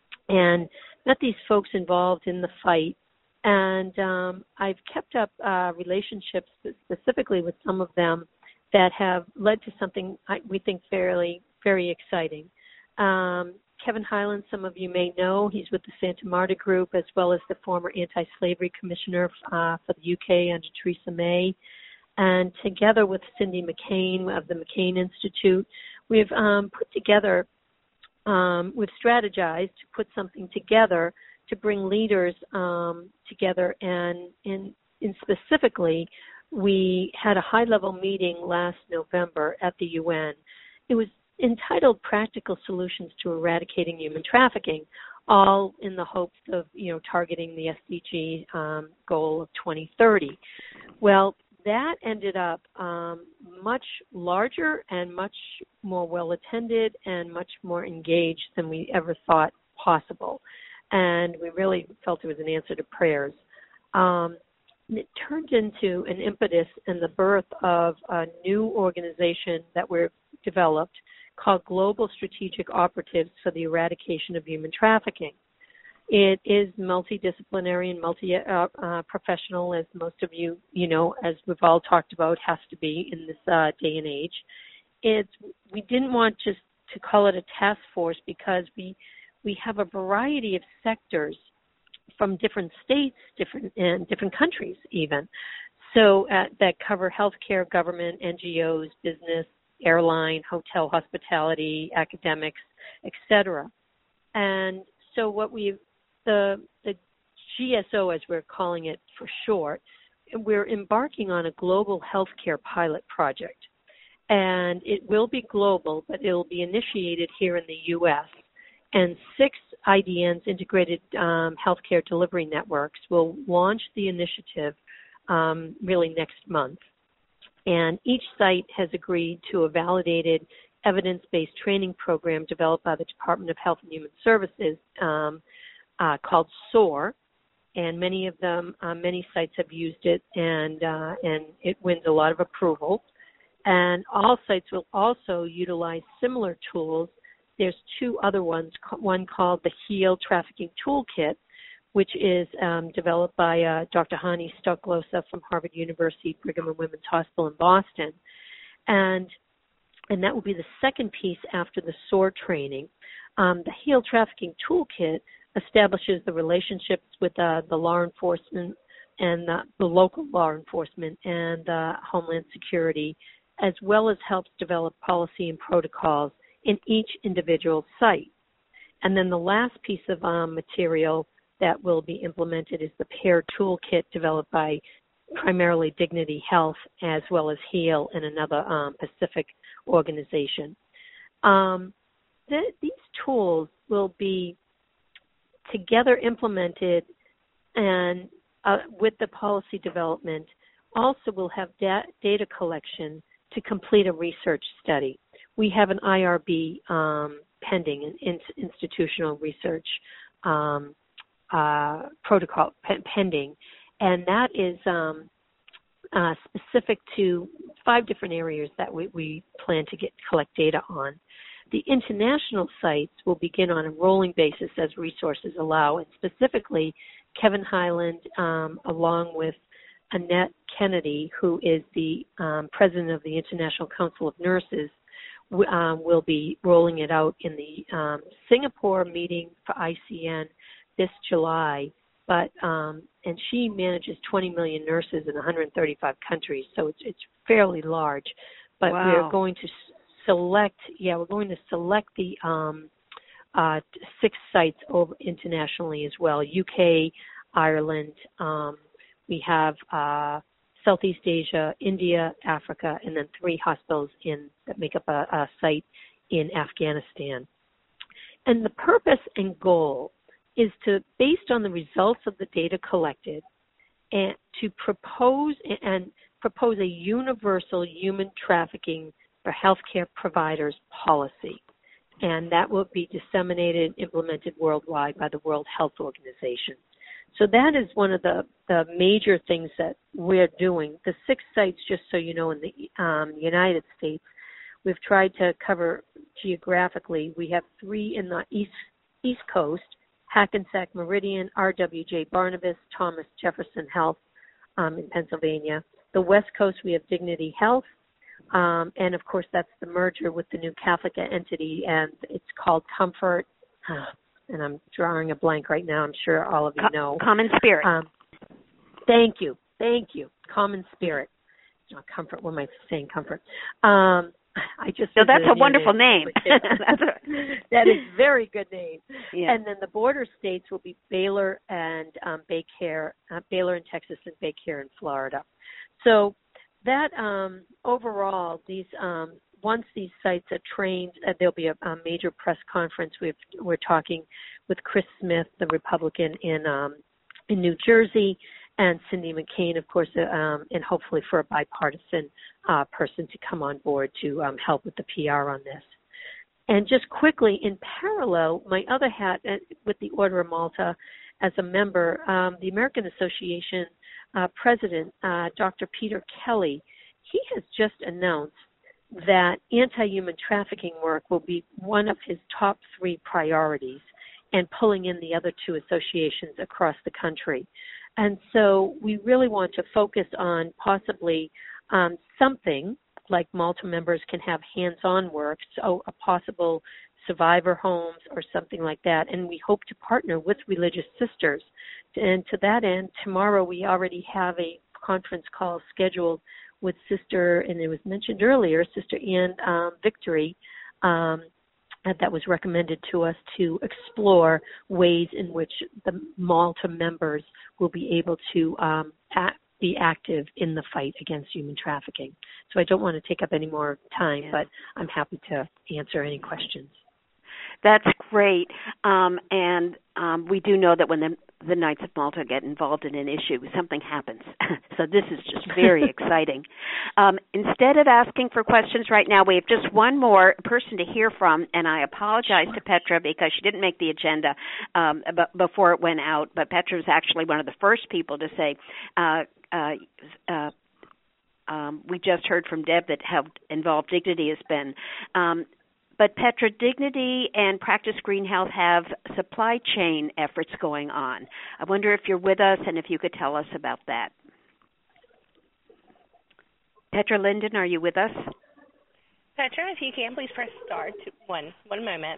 and met these folks involved in the fight. And um, I've kept up uh, relationships specifically with some of them that have led to something I, we think fairly, very exciting. Um, Kevin Highland, some of you may know, he's with the Santa Marta group, as well as the former anti-slavery commissioner uh, for the U K under Theresa May. And together with Cindy McCain of the McCain Institute, we've um, put together, um, we've strategized to put something together to bring leaders um, together. And in, in specifically, we had a high-level meeting last November at the U N. It was entitled Practical Solutions to Eradicating Human Trafficking, all in the hopes of, you know, targeting the S D G um, goal of twenty thirty. Well, that ended up um, much larger and much more well-attended and much more engaged than we ever thought possible. And we really felt it was an answer to prayers. Um, it turned into an impetus and the birth of a new organization that we've developed called Global Strategic Operatives for the Eradication of Human Trafficking. It is multidisciplinary and multi-professional, uh, uh, as most of you, you know, as we've all talked about, has to be in this uh, day and age. It's, we didn't want just to call it a task force because we we have a variety of sectors from different states, different and different countries even, so uh, that cover healthcare, government, N G Os, business, airline, hotel, hospitality, academics, et cetera. And so what we've The, the G S O, as we're calling it for short, we're embarking on a global healthcare pilot project. And it will be global, but it will be initiated here in the U S. And six I D Ns, integrated um, healthcare delivery networks, will launch the initiative um, really next month. And each site has agreed to a validated evidence-based training program developed by the Department of Health and Human Services, um, Uh, called SOAR, and many of them, uh, many sites have used it, and uh, and it wins a lot of approval. And all sites will also utilize similar tools. There's two other ones, one called the HEAL Trafficking Toolkit, which is um, developed by uh, Doctor Hani Stoklosa from Harvard University, Brigham and Women's Hospital in Boston, and and that will be the second piece after the SOAR training. Um, the HEAL Trafficking Toolkit establishes the relationships with uh, the law enforcement and the, the local law enforcement and uh, Homeland Security, as well as helps develop policy and protocols in each individual site. And then the last piece of um, material that will be implemented is the PAIR toolkit developed by primarily Dignity Health, as well as HEAL and another um, Pacific organization. Um, th- these tools will be together implemented, and uh, with the policy development, also will have da- data collection to complete a research study. We have an I R B um, pending, an in- institutional research um, uh, protocol pe- pending, and that is um, uh, specific to five different areas that we, we plan to get collect data on. The international sites will begin on a rolling basis as resources allow, and specifically Kevin Highland, um, along with Annette Kennedy, who is the um, president of the International Council of Nurses, w- um, will be rolling it out in the um, Singapore meeting for I C N this July. But um, and she manages twenty million nurses in one hundred thirty-five countries, so it's, it's fairly large. But wow. we're going to select, yeah, we're going to select the um, uh, six sites over internationally as well, U K, Ireland, um, we have uh, Southeast Asia, India, Africa, and then three hospitals in that make up a, a site in Afghanistan. And the purpose and goal is to, based on the results of the data collected, and to propose and propose a universal human trafficking for healthcare providers policy. and that will be disseminated and implemented worldwide by the World Health Organization. So that is one of the, the major things that we're doing. The six sites, just so you know, in the um, United States, we've tried to cover geographically. We have three in the East East Coast, Hackensack Meridian, R W J Barnabas, Thomas Jefferson Health um, in Pennsylvania. The West Coast, we have Dignity Health, um, and of course that's the merger with the new Catholic entity, and it's called Comfort, and I'm drawing a blank right now, I'm sure all of you know. Common Spirit. Um, thank you, thank you, Common Spirit. Not Comfort, what am I saying, Comfort? Um, I just so that's a wonderful name. That's a, that is a very good name. Yeah. And then the border states will be Baylor and um, Baycare, uh, Baylor in Texas and Baycare in Florida. So that um, overall, these um, once these sites are trained, uh, there'll be a, a major press conference. We've, we're talking with Chris Smith, the Republican in um, in New Jersey, and Cindy McCain, of course, uh, um, and hopefully for a bipartisan uh, person to come on board to um, help with the P R on this. And just quickly, in parallel, my other hat uh, with the Order of Malta as a member, um, the American Association uh, president, uh, Doctor Peter Kelly, he has just announced that anti-human trafficking work will be one of his top three priorities, and pulling in the other two associations across the country. And so we really want to focus on possibly um, something like Malta members can have hands-on work, so a possible survivor homes or something like that. And we hope to partner with Religious Sisters. And to that end, tomorrow we already have a conference call scheduled with Sister, and it was mentioned earlier, Sister Ann um, Victory, um, that was recommended to us to explore ways in which the Malta members will be able to um, act, be active in the fight against human trafficking. So I don't want to take up any more time, yeah. but I'm happy to answer any questions. That's great. Um, and um, we do know that when the, the Knights of Malta get involved in an issue, something happens. So this is just very exciting. Um, instead of asking for questions right now, we have just one more person to hear from, and I apologize sure. to Petra because she didn't make the agenda um, b- before it went out, but Petra was actually one of the first people to say, uh, uh, uh, um, we just heard from Deb that how involved Dignity has been. Um, But Petra, Dignity and Practice Green Health have supply chain efforts going on. I wonder if you're with us and if you could tell us about that. Petra Linden, are you with us? Petra, if you can, please press star two, one. One moment.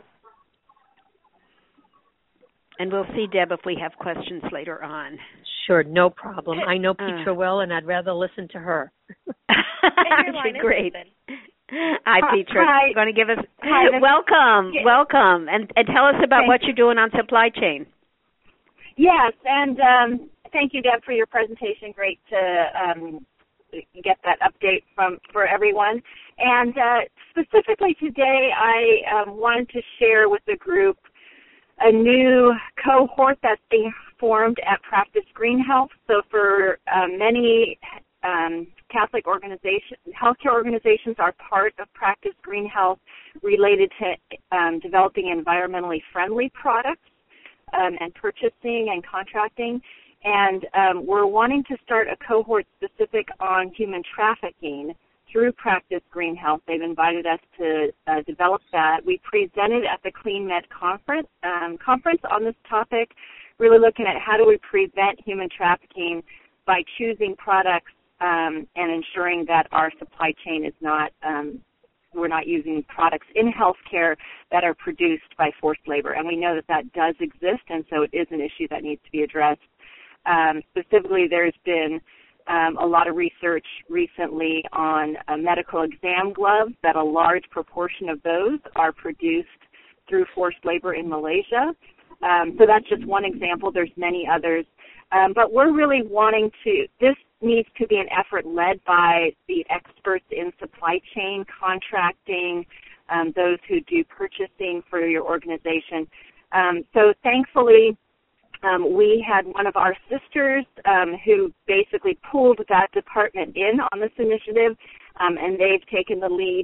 And we'll see, Deb, if we have questions later on. Sure, no problem. I know Petra uh. well, and I'd rather listen to her. Okay, great. Hi, Petra. Hi. You're going to give us Hi, welcome, yes. welcome, and and tell us about thank what you're doing on supply chain. Yes, and um, thank you, Deb, for your presentation. Great to um, get that update from for everyone. And uh, specifically today, I um, wanted to share with the group a new cohort that's being formed at Practice Green Health. So for uh, many um, Catholic organizations, healthcare organizations are part of Practice Green Health related to um, developing environmentally friendly products um, and purchasing and contracting. And um, we're wanting to start a cohort specific on human trafficking through Practice Green Health. They've invited us to uh, develop that. We presented at the Clean Med conference, um, conference on this topic, really looking at how do we prevent human trafficking by choosing products um, and ensuring that our supply chain is not, um, we're not using products in healthcare that are produced by forced labor. And we know that that does exist, and so it is an issue that needs to be addressed. Um, specifically, there's been Um, a lot of research recently on uh, medical exam gloves, that a large proportion of those are produced through forced labor in Malaysia. Um, so that's just one example. There's many others. Um, but we're really wanting to, this needs to be an effort led by the experts in supply chain, contracting, um, those who do purchasing for your organization. Um, so thankfully, Um, we had one of our sisters um, who basically pulled that department in on this initiative, um, and they've taken the lead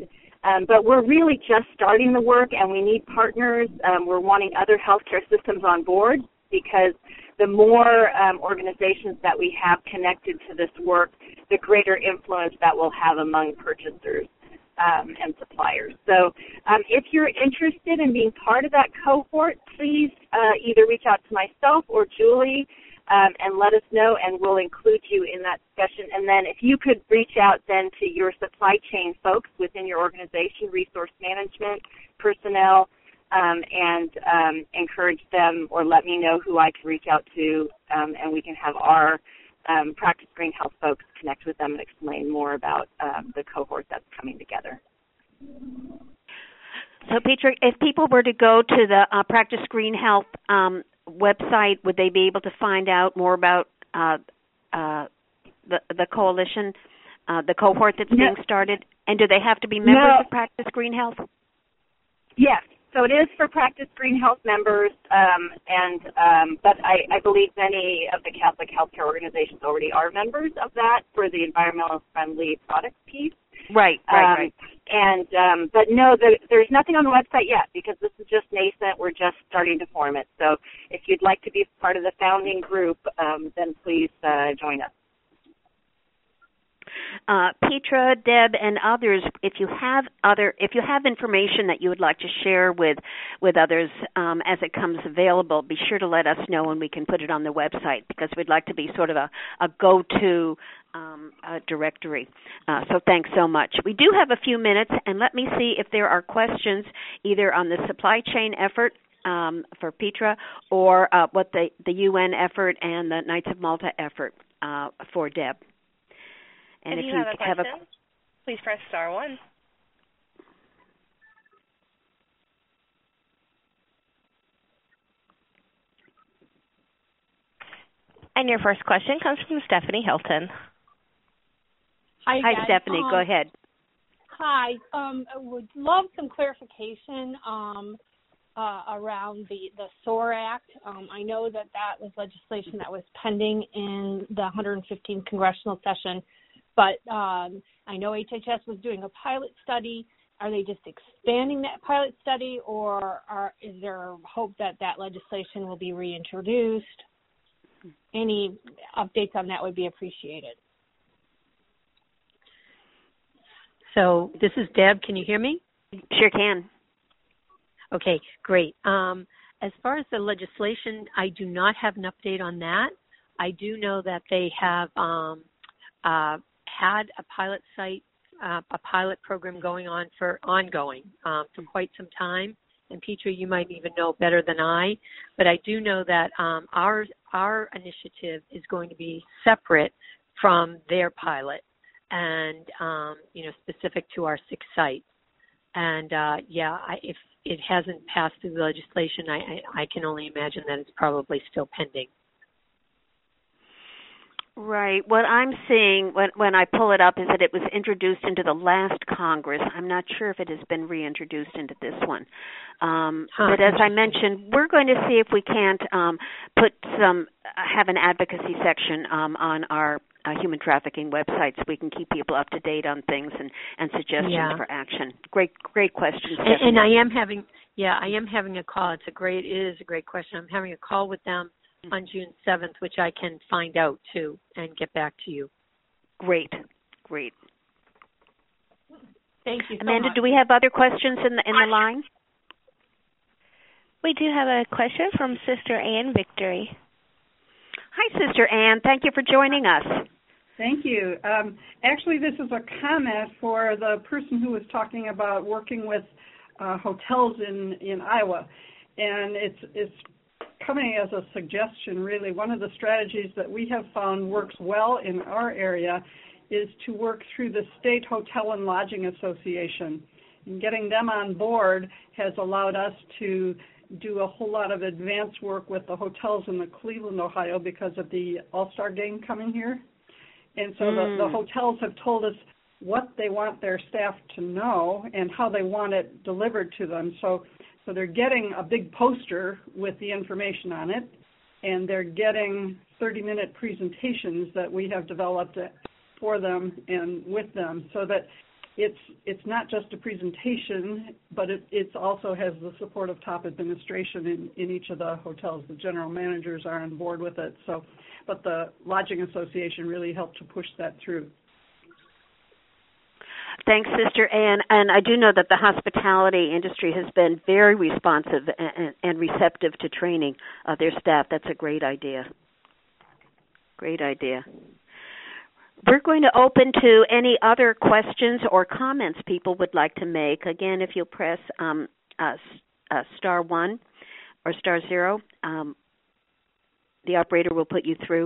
Um, but we're really just starting the work, and we need partners. Um, we're wanting other healthcare systems on board because the more um, organizations that we have connected to this work, the greater influence that we'll have among purchasers um, and suppliers. So um, if you're interested in being part of that cohort, please uh, either reach out to myself or Julie um, and let us know, and we'll include you in that discussion. And then if you could reach out then to your supply chain folks within your organization, resource management, personnel, Um, and um, encourage them or let me know who I can reach out to, um, and we can have our um, Practice Green Health folks connect with them and explain more about um, the cohort that's coming together. So, Petra, if people were to go to the uh, Practice Green Health um, website, would they be able to find out more about uh, uh, the, the coalition, uh, the cohort that's no. being started? And do they have to be members no. of Practice Green Health? Yes. So it is for Practice Green Health members, um, and um, but I, I believe many of the Catholic healthcare organizations already are members of that for the environmental friendly product piece. Right, right, um, right. And um, but no, the, there's nothing on the website yet because this is just nascent. We're just starting to form it. So if you'd like to be part of the founding group, um, then please uh, join us. Uh, Petra, Deb, and others, if you have other, if you have information that you would like to share with with others um, as it comes available, be sure to let us know and we can put it on the website because we'd like to be sort of a, a go-to um, uh, directory. Uh, so thanks so much. We do have a few minutes, and let me see if there are questions either on the supply chain effort um, for Petra or uh, what the, the U N effort and the Knights of Malta effort uh, for Deb. And if you, you have, a have a question, please press star one. And your first question comes from Stephanie Hilton. Hi, Hi guys. Stephanie. Um, Go ahead. Hi. Um, I would love some clarification um, uh, around the, the SOAR Act. Um, I know that that was legislation that was pending in the one hundred fifteenth congressional session. But um, I know H H S was doing a pilot study. Are they just expanding that pilot study, or are, is there hope that that legislation will be reintroduced? Any updates on that would be appreciated. So this is Deb. Can you hear me? Sure can. Okay, great. Um, as far as the legislation, I do not have an update on that. I do know that they have um, uh, had a pilot site, uh, a pilot program going on for ongoing um, for quite some time. And Petra, you might even know better than I, but I do know that um, our our initiative is going to be separate from their pilot, and um, you know, specific to our six sites. And uh, yeah, I, if it hasn't passed through the legislation, I, I, I can only imagine that it's probably still pending. Right. What I'm seeing when, when I pull it up is that it was introduced into the last Congress. I'm not sure if it has been reintroduced into this one. Um, huh, but as I mentioned, we're going to see if we can't um, put some, have an advocacy section um, on our uh, human trafficking website so we can keep people up to date on things and, and suggestions yeah. for action. Great, great question. And, and I am having, yeah, I am having a call. It's a great, it is a great question. I'm having a call with them on June seventh, which I can find out too and get back to you. Great, great. Thank you so Amanda, much. do we have other questions in the in the line? We do have a question from Sister Ann Victory. Hi, Sister Ann. Thank you for joining us. Thank you. Um, actually, this is a comment for the person who was talking about working with uh, hotels in, in Iowa, and it's it's coming as a suggestion, really. One of the strategies that we have found works well in our area is to work through the State Hotel and Lodging Association. And getting them on board has allowed us to do a whole lot of advanced work with the hotels in the Cleveland, Ohio, because of the All-Star game coming here. And so mm. the, the hotels have told us what they want their staff to know and how they want it delivered to them. So So they're getting a big poster with the information on it, and they're getting thirty-minute presentations that we have developed for them and with them, so that it's it's not just a presentation, but it it's also has the support of top administration in, in each of the hotels. The general managers are on board with it. So, but the Lodging Association really helped to push that through. Thanks, Sister Ann. And I do know that the hospitality industry has been very responsive and, and receptive to training uh, their staff. That's a great idea. Great idea. We're going to open to any other questions or comments people would like to make. Again, if you'll press um, uh, uh, star one or star zero, um, the operator will put you through.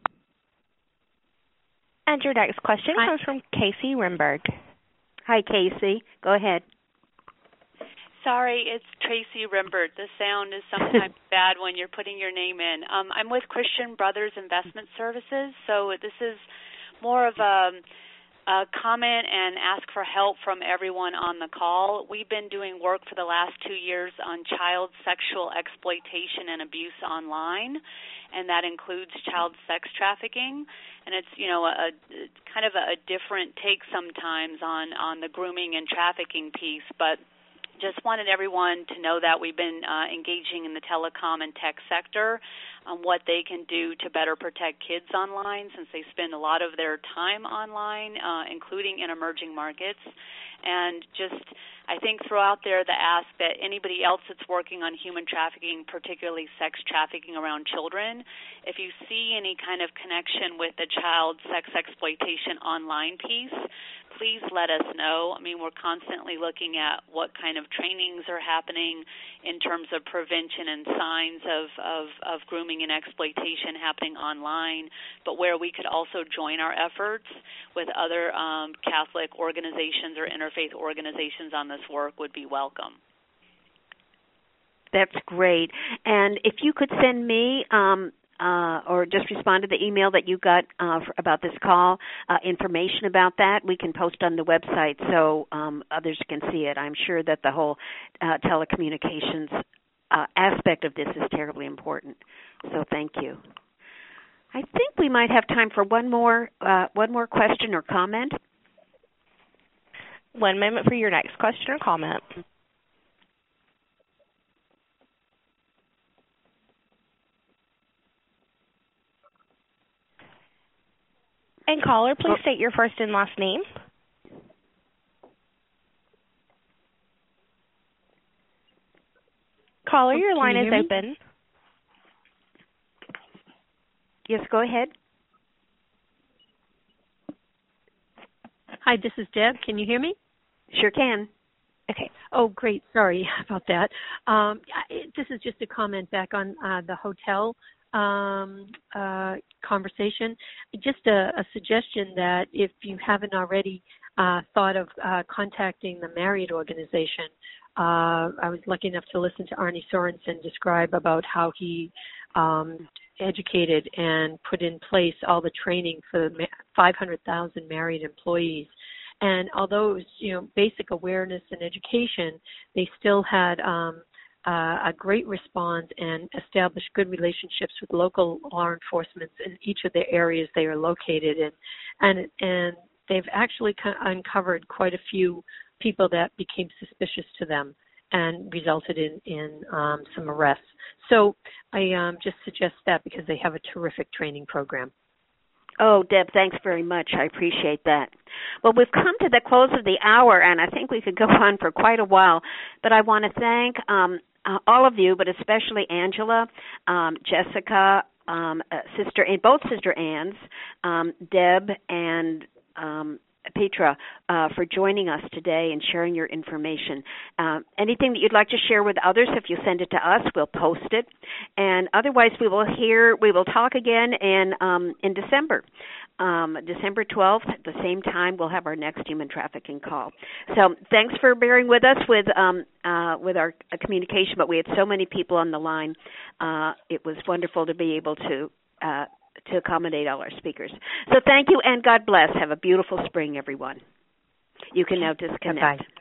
And your next question Hi. comes from Casey Rimberg. Hi, Casey. Go ahead. Sorry, it's Tracy Rimbert. The sound is sometimes bad when you're putting your name in. Um, I'm with Christian Brothers Investment Services, so this is more of a, a comment and ask for help from everyone on the call. We've been doing work for the last two years on child sexual exploitation and abuse online, and that includes child sex trafficking. And it's, you know, a, a kind of a, a different take sometimes on, on the grooming and trafficking piece, but just wanted everyone to know that we've been uh, engaging in the telecom and tech sector on what they can do to better protect kids online, since they spend a lot of their time online, uh, including in emerging markets. And just, I think, throw out there the ask that anybody else that's working on human trafficking, particularly sex trafficking around children, if you see any kind of connection with the child sex exploitation online piece, please let us know. I mean, we're constantly looking at what kind of trainings are happening in terms of prevention and signs of, of, of grooming and exploitation happening online, but where we could also join our efforts with other um, Catholic organizations or interfaith organizations on this work would be welcome. That's great. And if you could send me um, uh, or just respond to the email that you got uh, for, about this call, uh, information about that, we can post on the website so um, others can see it. I'm sure that the whole uh, telecommunications uh, aspect of this is terribly important. So thank you. I think we might have time for one more uh, one more question or comment. One moment for your next question or comment. And caller, please state your first and last name. Caller, your line is open. Yes, go ahead. Hi, this is Deb. Can you hear me? Sure can. Okay. Oh, great. Sorry about that. Um, this is just a comment back on uh, the hotel um, uh, conversation. Just a, a suggestion that if you haven't already uh, thought of uh, contacting the Marriott organization, uh, I was lucky enough to listen to Arnie Sorensen describe about how he um, educated and put in place all the training for the five hundred thousand Marriott employees. And although it was, you know, basic awareness and education, they still had um, uh, a great response and established good relationships with local law enforcement in each of the areas they are located in. And and they've actually uncovered quite a few people that became suspicious to them and resulted in, in um, some arrests. So I um, just suggest that because they have a terrific training program. Oh, Deb, thanks very much. I appreciate that. Well, we've come to the close of the hour, and I think we could go on for quite a while. But I want to thank um, uh, all of you, but especially Angela, um, Jessica, um, uh, Sister, and both Sister Anns, um, Deb, and um, Petra, uh, for joining us today and sharing your information. Uh, anything that you'd like to share with others, if you send it to us, we'll post it. And otherwise, we will hear, we will talk again in um, in December. Um, December twelfth, at the same time, we'll have our next human trafficking call. So thanks for bearing with us with um, uh, with our uh, communication, but we had so many people on the line. Uh, it was wonderful to be able to uh, to accommodate all our speakers. So thank you and God bless. Have a beautiful spring, everyone. You can now disconnect. Bye-bye.